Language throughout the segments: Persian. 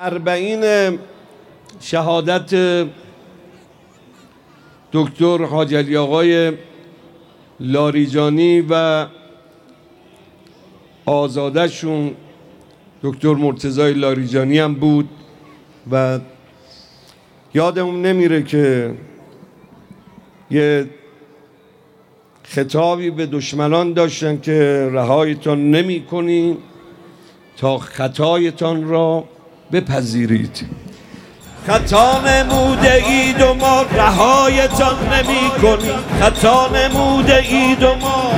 40 شهادت دکتر حاج علی آقای لاریجانی و آزادشون دکتر مرتضی لاریجانی هم بود و یادمون نمیره که یه خطابی به دشمنان داشتن که رهایتان نمی کنیم تا خطایتان را بپذیرید. خطا نموده اید و ما رهایتان نمی کنیم. خطا نموده اید و ما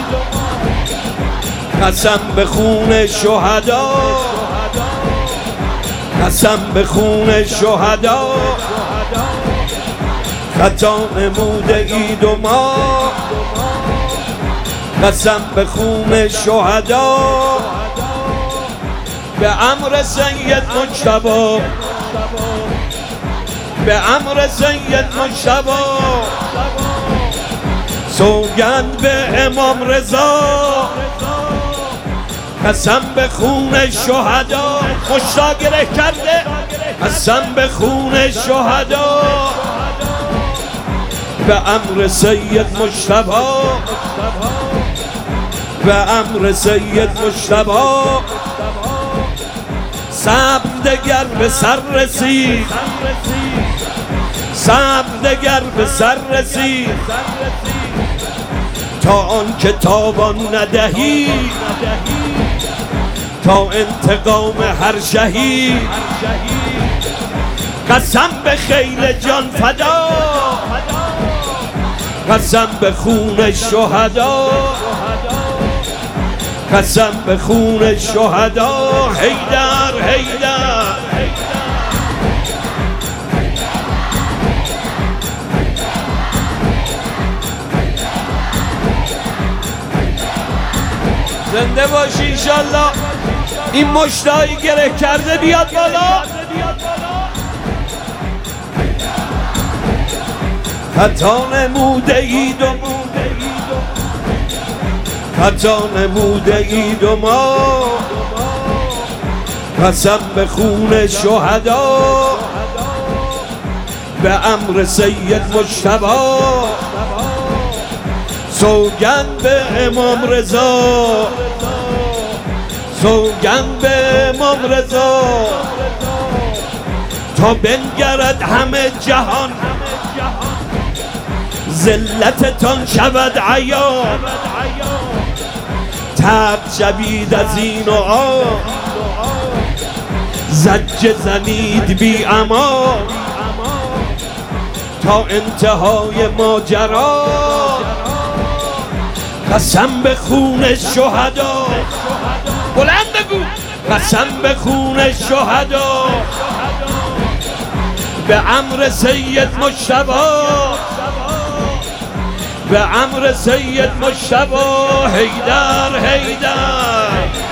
قسم به خون شهدا، قسم به خون شهدا. خطا نموده اید و ما قسم به خون شهدا. به امر سید مجتبی، به امر سید مجتبی، سوگند به امام رضا، قسم به خون شهدا. مشتا گره کرده قسم به خون شهدا. به امر سید مجتبی، به امر سید مجتبی، صبر دگر به سر رسید، صبر دگر به سر رسید، تا آن که تاوان ندهی، تا انتقام هر شهید. قسم به خیل جان فدا، قسم به خون شهدا، قسم به خون شهدا. حیدر حیدر زنده باشی انشالله. این مشتایی گره کرده بیاد بالا. خطا نموده اید و خطا نموده اید و ما قسم به خون شهدا. به امر سید مجتبی، سوگند به امام رضا، سوگند به امام رضا، تا بنگرد همه جهان ذلتتان شود عیان. تب شوید از این و آن، زجه زنید بی امان، تا انتهای ماجرا. قسم به خون شهدا، بلند بگو قسم به خون شهدا. به امر سید مجتبی، به امر سید مجتبی. حیدر حیدر